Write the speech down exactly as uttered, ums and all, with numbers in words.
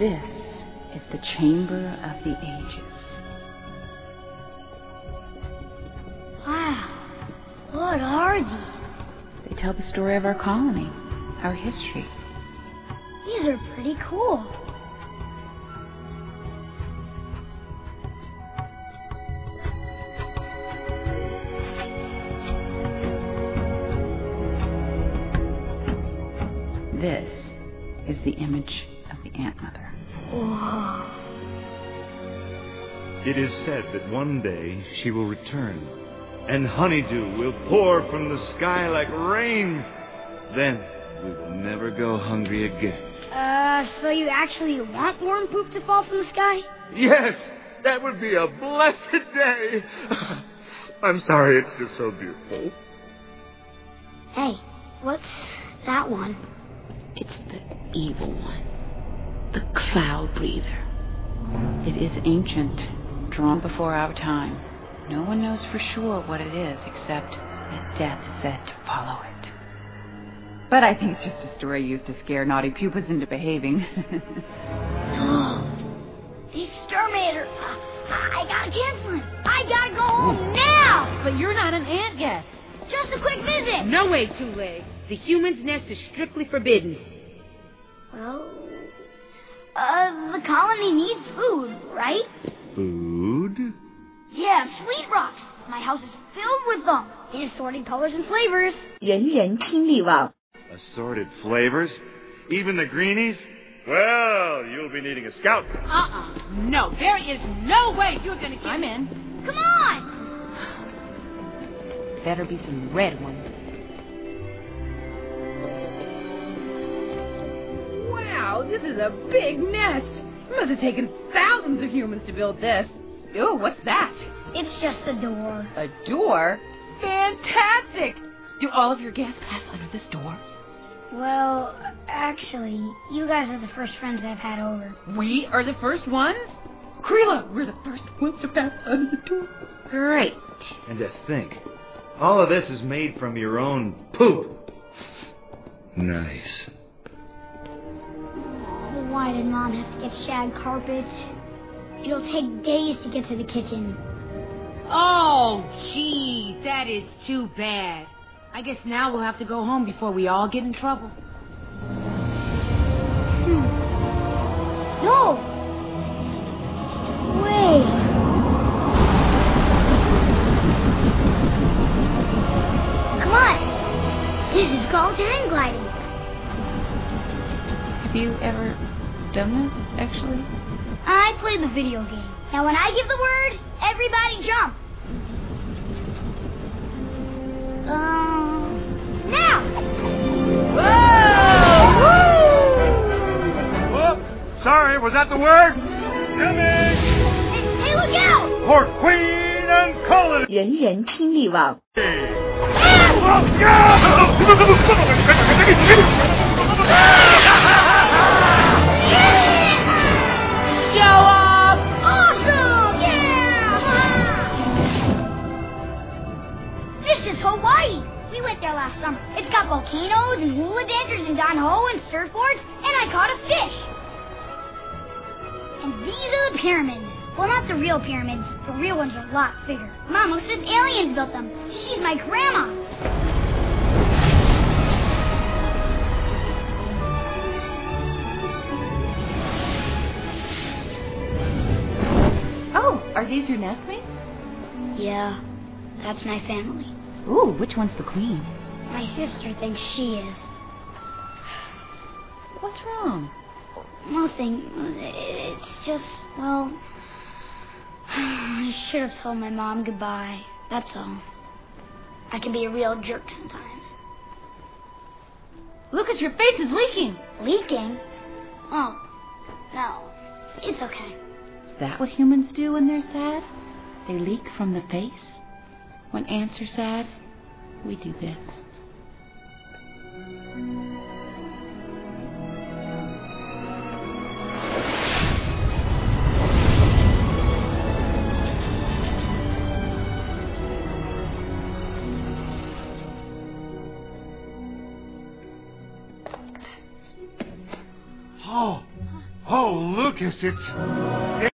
This is the Chamber of the Ages. Wow. What are these? They tell the story of our colony, our history. These are pretty cool. This is the image of the Ant Mother. Whoa. It is said that one day she will return, and honeydew will pour from the sky like rain. Then we will never go hungry again. Uh, so you actually want worm poop to fall from the sky? Yes, that would be a blessed day. I'm sorry, it's just so beautiful. Hey, what's that one? It's the evil one, the Cloud Breather. It is ancient, drawn before our time. No one knows for sure what it is, except that death is said to follow it. But I think it's just a story used to scare naughty pupas into behaving. No, the exterminator! I, I gotta cancel him! I gotta go home now! But you're not an ant yet. Just a quick visit! No way, Two-Leg. The human's nest is strictly forbidden. Well, uh, the colony needs food, right? Food? Yeah, sweet rocks. My house is filled with them, in assorted colors and flavors. 人人听力网 Assorted flavors? Even the greenies? Well, you'll be needing a scout. Uh-uh. No, there is no way you're gonna get... I'm in. Come on! Better be some red ones. Wow, this is a big nest. It must have taken thousands of humans to build this. Ooh, what's that? It's just a door. A door? Fantastic! Do all of your guests pass under this door? Well, actually, you guys are the first friends I've had over. We are the first ones? Krila, we're the first ones to pass under the door. Great. And to think, all of this is made from your own poop. Nice. Why did Mom have to get shag carpets? It'll take days to get to the kitchen. Oh, gee, that is too bad. I guess now we'll have to go home before we all get in trouble. Hmm. No! Wait. Come on! This is called hang gliding. Have you ever done this, actually? I played the video game. Now when I give the word, everybody jump. Um, now! Whoa! Whoop! Sorry, was that the word? Coming! Hey, hey, look out! For Queen and Colony! 人人听力网 Show up! Awesome! Yeah! This is Hawaii. We went there last summer. It's got volcanoes and hula dancers and Don Ho and surfboards, and I caught a fish. And these are the pyramids. Well, not the real pyramids. The real ones are lots bigger. Mama says aliens built them. She's my grandma. Oh, are these your nestmates? Yeah, that's my family. Ooh, which one's the queen? My sister thinks she is. What's wrong? Nothing. It's just, well, I should have told my mom goodbye. That's all. I can be a real jerk sometimes. Lucas, your face is leaking. Leaking? Oh, no. It's okay. Is that what humans do when they're sad? They leak from the face? When ants are sad, we do this. Oh, Oh, Lucas, it's...